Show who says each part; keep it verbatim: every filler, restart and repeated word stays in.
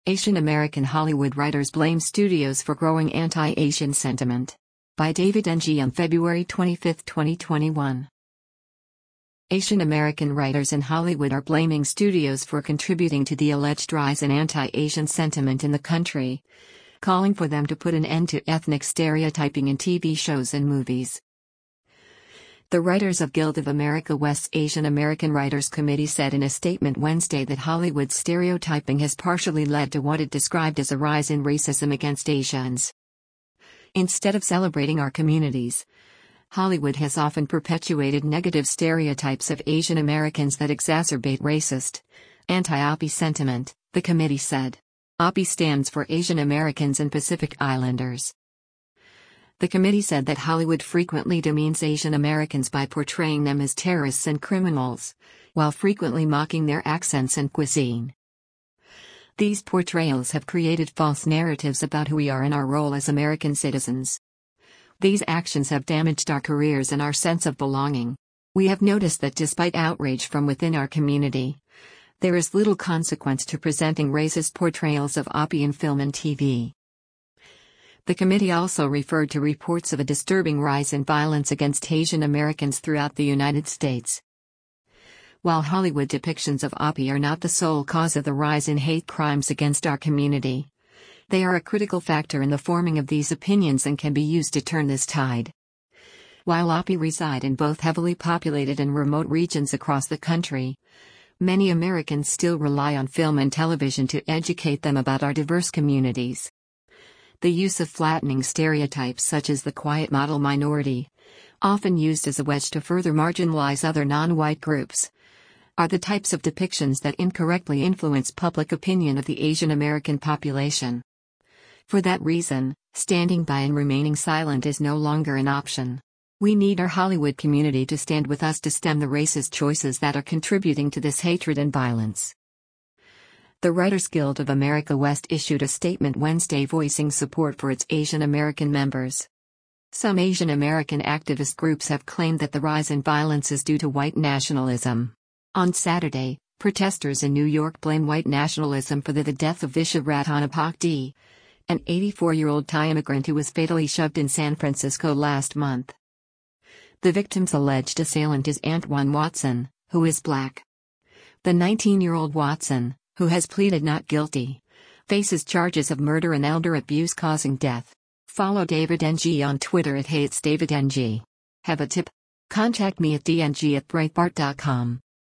Speaker 1: Asian American Hollywood writers blame studios for growing anti-Asian sentiment. By David Ng on February twenty-fifth, twenty twenty-one. Asian American writers in Hollywood are blaming studios for contributing to the alleged rise in anti-Asian sentiment in the country, calling for them to put an end to ethnic stereotyping in T V shows and movies. The Writers of Guild of America West's Asian American Writers Committee said in a statement Wednesday that Hollywood stereotyping has partially led to what it described as a rise in racism against Asians. Instead of celebrating our communities, Hollywood has often perpetuated negative stereotypes of Asian Americans that exacerbate racist, anti-A P I sentiment, the committee said. A P I stands for Asian Americans and Pacific Islanders. The committee said that Hollywood frequently demeans Asian Americans by portraying them as terrorists and criminals, while frequently mocking their accents and cuisine. These portrayals have created false narratives about who we are and our role as American citizens. These actions have damaged our careers and our sense of belonging. We have noticed that despite outrage from within our community, there is little consequence to presenting racist portrayals of A P I in film and T V. The committee also referred to reports of a disturbing rise in violence against Asian Americans throughout the United States. While Hollywood depictions of A P I are not the sole cause of the rise in hate crimes against our community, they are a critical factor in the forming of these opinions and can be used to turn this tide. While A P I reside in both heavily populated and remote regions across the country, many Americans still rely on film and television to educate them about our diverse communities. The use of flattening stereotypes such as the quiet model minority, often used as a wedge to further marginalize other non-white groups, are the types of depictions that incorrectly influence public opinion of the Asian American population. For that reason, standing by and remaining silent is no longer an option. We need our Hollywood community to stand with us to stem the racist choices that are contributing to this hatred and violence. The Writers Guild of America West issued a statement Wednesday voicing support for its Asian American members. Some Asian American activist groups have claimed that the rise in violence is due to white nationalism. On Saturday, protesters in New York blame white nationalism for the, the death of Visha Ratnapakdee, an eighty-four-year-old Thai immigrant who was fatally shoved in San Francisco last month. The victim's alleged assailant is Antwan Watson, who is black. The nineteen-year-old Watson, who has pleaded not guilty, faces charges of murder and elder abuse causing death. Follow David Ng on Twitter at HatesDavidNG. Have a tip? Contact me at dng at breitbart dot com.